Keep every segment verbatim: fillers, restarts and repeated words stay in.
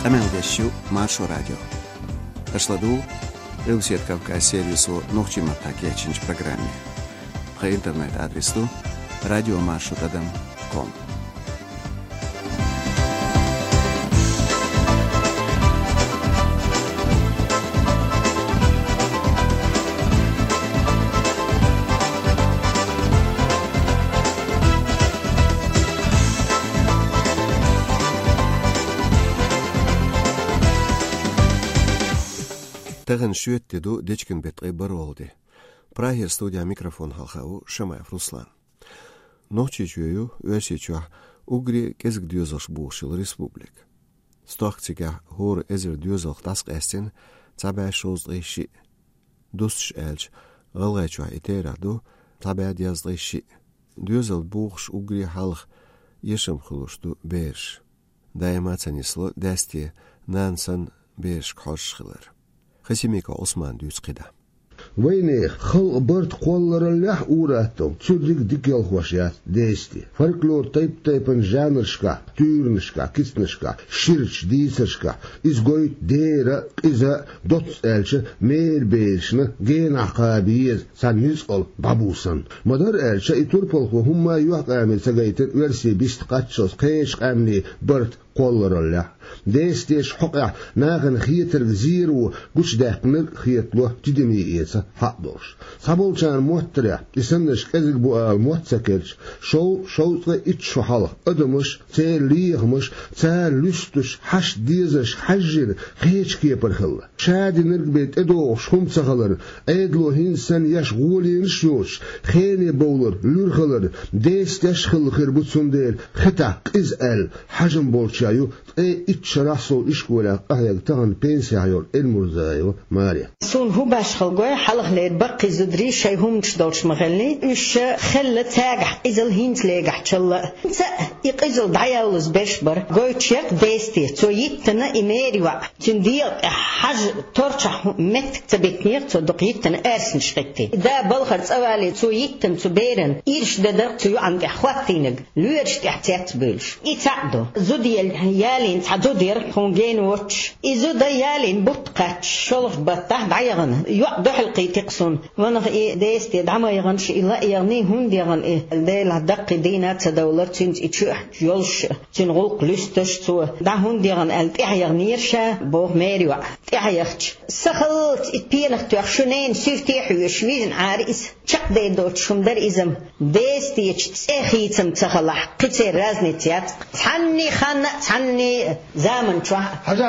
Амелдешью Маршо радио. Ашладу Элсет Кавказ сервису Нохчи Матаки Ачинч программе. По интернет-адресу радиомаршрутадам точка ком. تغن شويت تدو ديشكن بتغي برولدي براهير ستوديا ميكروفون هالخاو شمايف روسلان نوچي جويو ويسي چوح اوغري كزك ديوزلش بوشل ريسبوبليك ستوختيگا هور ازر ديوزلخ داسق استين تابع شوز غيشي دوستش الج غلغي چوح اتيرا دو تابع دياز غيشي ديوزل بوخش اوغري حالخ يشم خلوش دو بيرش دايما تنسلو داستي نانسن بيرش كحوش خلر خسيميكا عثمان دوس قدا ويني خلق برد قولر الله اوراتو تشودك ديكيل خوشيات ديستي فولكلور تايب تايبن جانرشكا تورنشكا كيسنشكا شيرش ديسرشكا ازغوي ديرا إذا دوتس الش مير بيشنا جين عقابيز سانيسقل بابوسن مدار الش ايتوربل هما يوق عامل سغايتن ورسي بيستقاتشوس قيش عاملي برد قولر الله ديستيش حقع ناغن خيتر زيرو قش داقنر خيتلو تدمي إيسا حقدوش صابولشان موترع إسنش كذلك بقى موتسكرش شو شوطة إتشو حالق أدمش تال ليغمش تال لستش حش ديزش حجر خيش كيبر خلا شادي نرقبت إدوش خمسة خلر أيدلو هنسان يشغولي نشوش خيني بولر لورخلر ديستيش خل خربوتسون دير خطا إزال حجم بولشايو اي اتشراسو اشكولا قهيق تغن بينسيايور المرزايو ماريا سون هو باش خلقوي حلق ليد بقي زدري شي هم تشدولش مغلي اش خل تاقح ازل هينت ليقح تشلا انت يقزل دعياولز بشبر قوي تشيق ديستي تو يتنا اميري وع تنديق حاج تورشح متك تبتنير تو دقيتنا ارسن شقتي دا بلغر تسوالي تو يتن تو بيرن ايرش دادر تو عند اخواتينك لويرش تحتيات بولش يتعدو زودي الهيالين تعدو دير خونجين واتش إذا ديالين بطقاتش شلف بطح بعيغن يقدو حلقي تقصن وانا إيه ديستي دعما يغنش إلا يغني هون ديغن إيه ديل هدق دينا تدولر تنت إتشوح جولش تنغلق لستش تو دع هون ديغن قلت إيه يغنيرشا بوه ميري وع إيه يغتش سخلت إتبيلخ توخشنين سيفتيح ويشويزن عاريس شق دي دوت شمدر إزم ديستي تسيخيتم تخلح قتير رازني تيات تحني خانة تحني زامن شو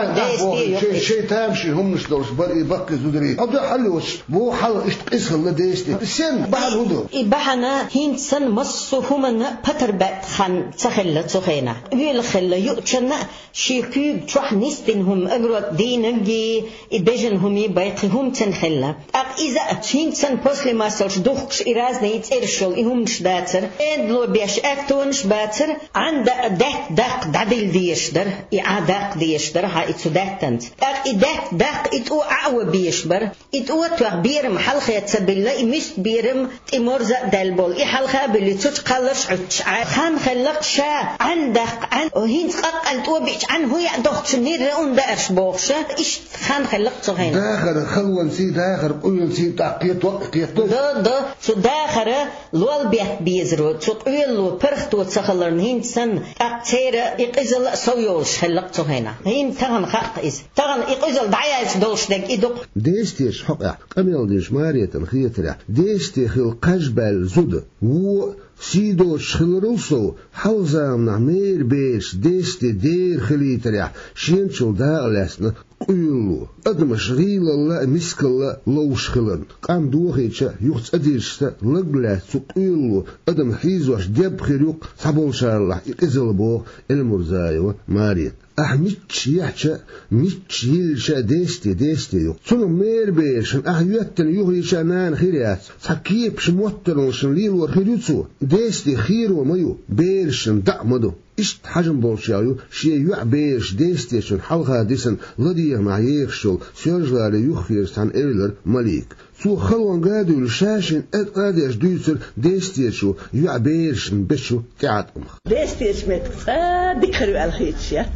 ديستي شيء شيء تامشي هم مش دورش بري بقي زودري أبدا حلوش بو حل إشتقيس خلا ديستي السن بحال هدو إبحنا هينسن مصو همنا بتر بات خان تخلى تخينا ويل خلى يؤتشنا شيكوب تروح نستنهم أجرد دينجي إبجنهم يبايقهم تنخلى أق إذا هينسن بوسلي ما سولش دوخش إرازني يترشل إهم شداتر إندلو بيش أكتونش باتر عند دك دك دعدل ديشدر إعادق ديشدر ها إتسوداتنت أق إدك دك إتو أعوى بيشبر إتو تغبيرم حلقة يتسبيلا إمست بيرم إمورزا دالبول إحلقة باللي تتقلش عتش خان خلق شا عندك عن وهين تقق أنت وبيش عن هو يعدخ شنير رأون دارش بوخشة إيش خان خلق صغين داخر خلوان سي داخر قوين سي تعقيت وقت دا دا شو داخر لول بيت بيزرو شو قويلو برخت وتسخلرن هين سن أكتير إقزل سويوش خلق صغينا هين تغن خلق إز تغن إقزل دعياش دولش دك إدق ديستيش حقا قميل ديش مارية الخيطرة ديستي خل قجبال زود و سيدو شخلروسو حوزام نعمير بيش ديستي دير خليتريح شينشو داغلاسنا قيلو أدمش غيل الله مسك الله لو شخلن قام دوغيتشا يوخت أديرشتا لقلا سقيلو أدم حيزوش ديب خيروق صابون شارله إقزل بوغ المرزايو ماريت أحميتش يحشا ميتش يلشا ديستي ديستي يوق سنو مير بيشن أحيوتن يوغيشا نان خيريات ساكيب شموتن شن ليلو خيروتسو ديستي خيرو ميو بيرشن دعمدو إشت حجم بولشايو شي يوع بيش ديستيشن حلقة ديسن لديه مع يخشل سيرجلاري يخيرس عن إيرلر مليك سو خلوان قادو لشاشن اد قاديش دويسر ديستيشو يوع بيرشن بشو تعاد أمخ ديستيش متقصا ديكرو الخيتشيات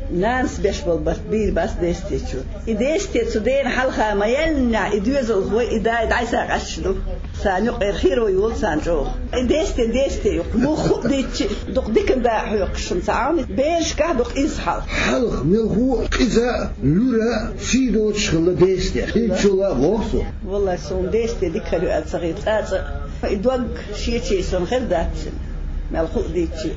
نانس بيشبل بس بير بس ديستيشو ديستيشو دين حلقة ما يلنا يدوزل هو إدا يدعيسا عشلو سانيو إرخيرو يقول سانجو ديستي ديستي مو خو ديتش دوق ديكن دا حيوقشن ساعوني بيش كهدوق إزحال حلق ملهو إذا لورا سيدو تشغل ديستي إنشولا غوصو والله سون ديستي ديكالو أتسغير تاتسا إدوق شيء سون غير داتسن ملخو ديتشي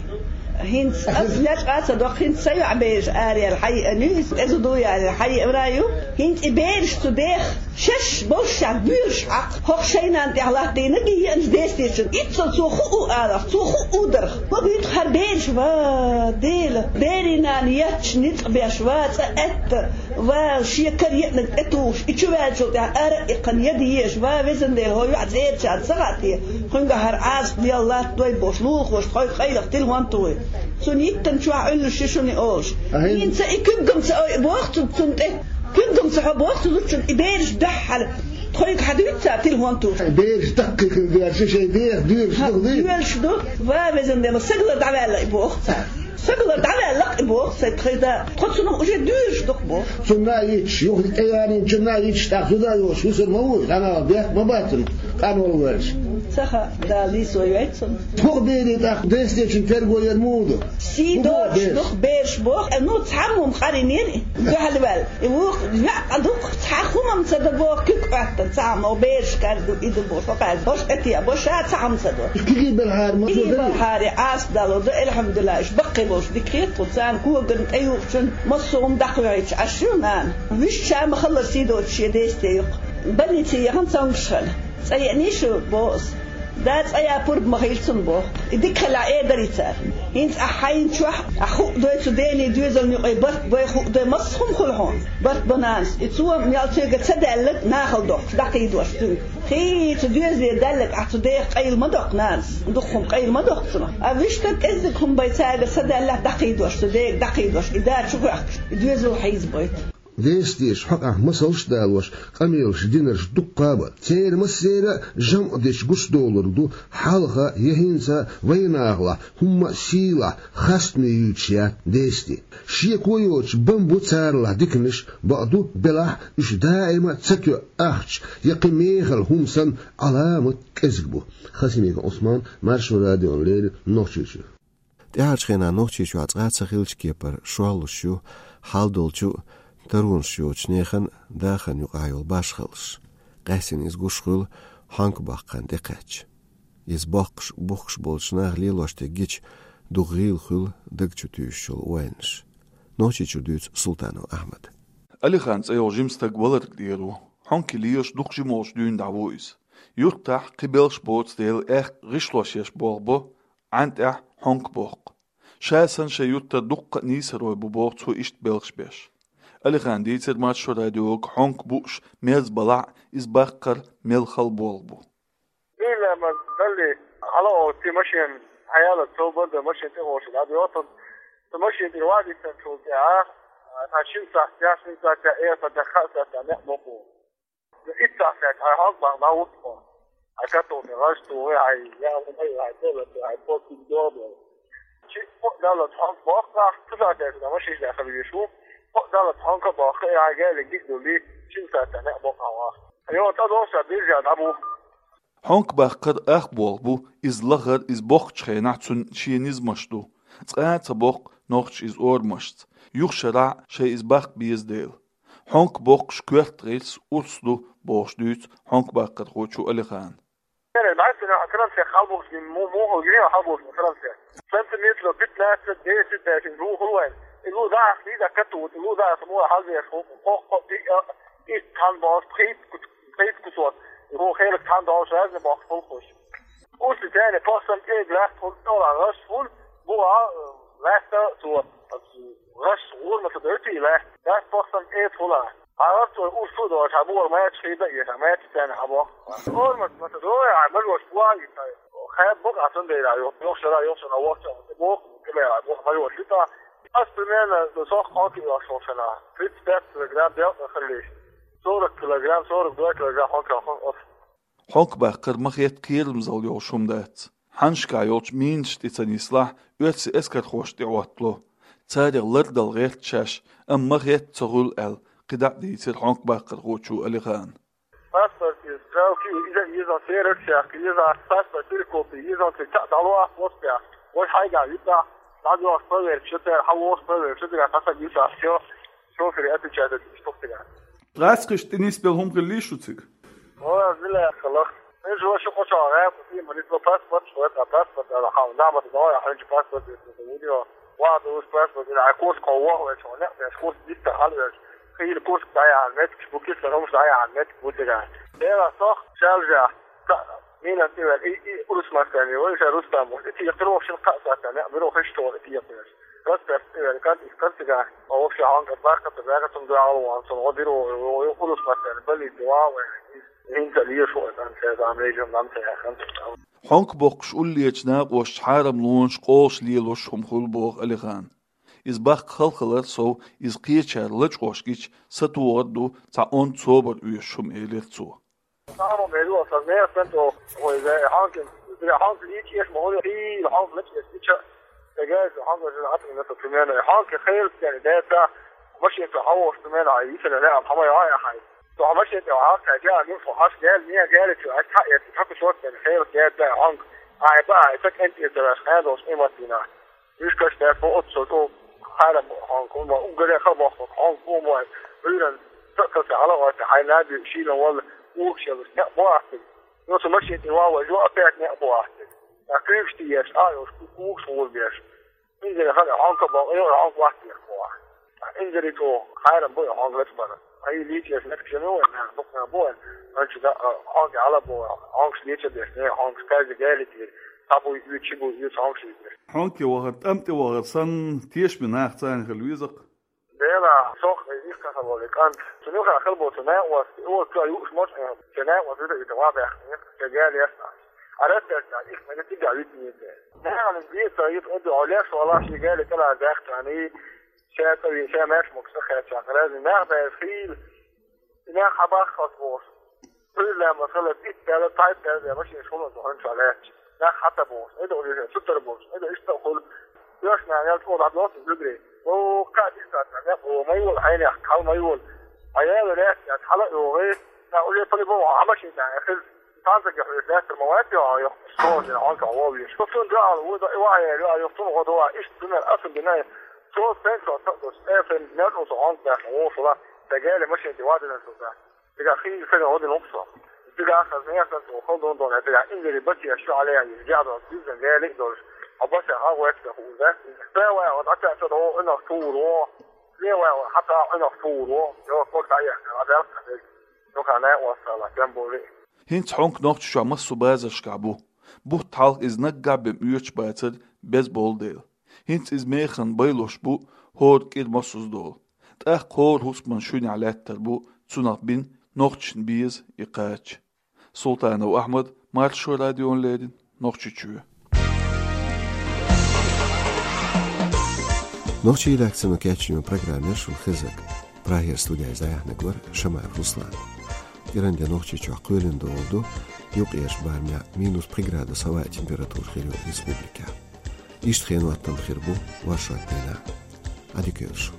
هنس أصلاً قاعد دوق هنس سيع بيج آري الحي أنيس أزودو يعني الحي إبرايو هنس إبيرش تدخ شش بوش عبيرش عق هو شينا أنت على دينجي أنت ديستيشن إتصل سوخو أعرف سوخو أدرخ ما بيتخر بيج وا ديل بيرنا نيتش نت بيشوات أت وا شيء كريت أتوش إتشوات شو تاع أر إقن يديش وا وزن ديل هو يعزير شاد سقطي خنجا هر عاز ديال الله توي بوشلوخ وش خي خيلق تلوان توي سونيت تنشوا على شيشوني أوش إنت إكمكم سأ بوقت تنتهي كمكم سأ بوقت تلوشن إبيرش دحل تخيك حديت ساعتين هون توش إبيرش دقيق الجالس شيء دير دير شدو دير دير شدو وابزن ده مسجل دعوة بوقت سجل دعوة بوقت ستخيدا تخصنا وجه دير شدو بوقت شنا يتش يوم يعني شنا يتش تأخذها يوش وصل موجود أنا بيت ما باتن كانوا الورش سخا داليس ويعيتهم فوق بيدي تاخ ديستيشن تربو يرمودو سيدوش دوخ بيرش بوخ انو تحمم خارينيني جهل بال يوخ لا دوخ تحخم مصدر بوخ كيك قعدت تسعم بيرش كاردو ايدو بوخ فقال بوش اتيا بوش تسعم صدر كيجي بالحار ما كيجي بالحار عاس دالو الحمد لله اش بقي بوش ديكريت وتسان كو قنت ايوخشن مصوم دقيقه عشرين مش شام خلص سيدوش ديستيق بنيتي يغنصون شل يعني شو بوس دات أيا برد مخيلتون بو إديك خلا إيه دريتار إنت أحين شو أخو دوي تديني دوزل نيقي برد بوي خو دوي مصهم خلهم برد بنانس إتسوى ميالتوي قد سدالك ناخل دوق دقي دوش دوي خي تدوزي دالك أحتديق قيل مدوق ناس ندوخهم قيل مدوق سنة أفشتك إزدكهم بيتاقى سدالك دقي دوش تديق دقي دوش إدار شو أخش دوزل حيز بويت ديستيش حقا مسلش دالوش قميلش دينرش دقابة تير مسيرة جمع ديش قش دولار دو حلقة يهينسا ويناغلا هم سيلا خستني يوتشيات ديستي شيكويوش بمبو تسارلا ديكنش بعدو بلاح إش دائما تسكيو أخش يقيميخل همسن علامة كذبو خسيميك عثمان مارشو راديون ليل نوشيشو تهاج خينا نوشيشو عطغات سخيلش كيبر شوالوشو حالدولشو ترون شوچ نيخن داخن يقايل باش خلش قاسين إز قشخل هانك باقان دقاتش إز باقش بوخش بولش ناغلي لوشت جيش دوغيل خل دقچو تيوشل وينش نوشي چو دوت سلطانو أحمد ألي خانس أيو جيمستاق ولرق ديرو هانكي ليوش دوغجي موش دون دعوويز يرتاح قبلش بوتس ديل إخ غشلوشيش بولبو عند إخ هانك بوق شاسن شيوتا دق نيسروي ببوق تو إشت بلش بيش ألي خان ديتر ماتشو راديوك حونك بوش ميز بلع إز باقر ميلخل بولبو إلا ما دلي على تمشين حيالة توبة تمشين تغوش العديوات تمشين الوادي تنشو تعاه عشرين ساعة عشرين ساعة إيه فتخاء ساعة نحبقو إيه ساعة عهاز بعضها وطفا أكاتو نغاشتو وعي يعمل أي عي دولة عي بوكي دوبة شيء فوق دولة حونك بوقع تسعة عشرين مشيش داخل يشوف دولة هونك باقي عجال جدو لي شنسا تنقبق عواه أيوة تدوشا بيرجع دابو هونك باقر أخ بولبو إز لغر إز بوخش خيناتون شينيز مشتو تقاعد بوق نوخش إز أور مشت يوخ شرع شي إز باق بيز ديل هونك بوخش كويرت ريلس أرسلو بوخش دوت هونك باقر خوشو ألي خان يعني بعث أنا فرنسا خالبوخش من مو مو هو جريم خالبوخش من فرنسا فرنسا نيتلو بيت ناسة ديسة داشن روح هلوين إلو دا إذا كتوت إلو دا سموه حاجة يشوف فوق فوق دي إيه تان باص بريد بريد كتوت هو خيرك تان باص لازم باص فوق خوش وش تاني باصم إيه لاست فوق طلع غش فول بوا لاست تو غش غور ما تدرتي لاست لاست باصم إيه طلع عرفت وش شو ده شابور ما يشي بقى ما يتاني حبوا أول ما ما تدور عمل وش واي خير بقى عشان ده يو يوش لا يوش أنا وقت بوق كمان بوق ما يوش لتا أصلاً بصاق حاكي أشوفنا فيت ستات كيلوغرام ده خليش صورة كيلوغرام صورة دوا كيلوغرام حاكي أخون حاك باقر مخيت كير مزال يوشم دات حنش كايوش مينش تيتانيسلاح يوتس اسكر خوش دعواتلو تاريخ لردل غير تشاش أما غير تغول أل قدع ديتر حنك باقر غوشو ألغان باسبورت يزاوكي إذا إذا سيرك شاك إذا باسبورت تلكوبي إذا تتعدلوا وصبع والحاجة يبدأ بعد ما أصبر شتى حو أصبر شتى حسب يسا شو شو في رئاسة جادة يشتغل راسكش تنيس بالهم غلي شو تك والله بالله يا خلاص إيش هو شو قصة عرب في من يطلب باسبورت شوية باسبورت على حاول نعمة دواء حاجة باسبورت يسويه واحد وش باسبورت إلى كورس قوة ولا شو لا مش كورس لسه حاله هي الكورس بتاعي على النت شو كيف لو مش بتاعي على النت بودجا ده صح شارجة مين أنت ولا إيه إيه روس مثلا ولا شيء روس تام وقت يقدروا في القصة ثانية بيروح يشتغل في يقدر بس بس يعني كان يستنتج أو في عنق الباقة تبعها تنضيع وعن صنعوديرو ويقولوا مثلا بلي دواء إنت ليه شو أنت هذا عملية جم أنت يا خمسة حنك بوقش قولي يجناق وش حارم لونش قوس ليلوش هم خل بوق ألغان إز باق خلخلر سو إز قيتشار لجوشكيش ستوردو تا أون تصوبر ويشم إليغ تو نعم ميلو أصلا سنتو هو إذا حانك إذا حانك ليك يش مهول في حانك ليش يسيتش تجاز حانك العطر الناس الثمانية حانك خير يعني ده بتاع ماشي يتحوش ثمانية عايش أنا لا محمد يا حي تو ماشي أنت وعارف جاء من فحاش جال مية جالت شو أتحق يتحق شوية من خير جال ده حانك عاي بقى يتك أنت إذا مش هذا وش إيه ماتينا مش كش ده فوق تصوتو حالة حانك وما أقول خبر حانك وما بيرن تقص على وقت حينادي شيء والله وشل نقبواحد نص ماشي تواوا جو أبيت نقبواحد أكيد تيجي آيوش كوكس فول بيش إنزل خلي عنك باقي ولا عنك واحد يخواح إنزل تو خير بوي عنك لسبنا أي ليك يسمعك شنو أنا بقنا بوي أنت ده عنك على بوي عنك ليش ده عنك كذا جالتي أبو يتشبو يتعنك عنك وقت أمتى وقت سن تيش من أحسن خلويزق ده صح يديك كهرباء كان شنو كان خلبو سماء وهو كيوش مش سماء وبدأ يتوابع كجال يسمع عرفت التاريخ ما تيجي عليتني ده نحن البيت طيب ادو علاش والله شي قال طلع داخل يعني شاطر شا ماش مكسخه شغال ما بفيل ما خبخ خطوش كل لما خلص الثلاث طيب ده ماشي شغل ظهرن شغلات لا حتى بوس ادو اللي ستر بوس ادو يشتغل يوش يعني تقول عبد الله بيجري وقاعد يستعمل وما يقول عيني حاول ما يقول عيال ناس يتحلق وغير اقول له طيب هو عمل شيء يعني اخر تعرفك الناس المواد يخصون عنك عوالي شوفون ده على وضع وعي لا يفطن غدوة ايش بنا الأصل بناية صوت سنسو تقدس افن نرقص عنك وصلا تجالي ماشي انت وعد نسوزا تجا خيل فين عود نقصة تجا اخذ نياسا وخلدون دون تجا انجلي بس يشو عليها يرجعوا جيزا جالي دولش عباسي هاو يكتب وذا فاوى وضعتا تدعو انه طور ليه حتى انه طور يو قلت ايه عدالك لو كان وصل جنبه ليه هنت حنك نوخت شو عمسو بازش كعبو بو تحالق إز نقع بميوش باتر بيزبول ديل هنت إز ميخن بيلوش بو هود كيد مصوص دول تأخ قور هوس منشوني على التربو تسونق بين نوختشن بيز يقاتش سلطان وأحمد مارشو راديون ليدن نوختشي تشوه نوختشي لاكسنو كاتشنو برنامج الخزق براهير ستوديا زايح نقور شمع فلسطان Иран ночи чакуэлен доолду юг еш бармя минус три градуса ва температура хирио республика. Ишт хенуаттан хирбу вашуаттайна. Адикершу.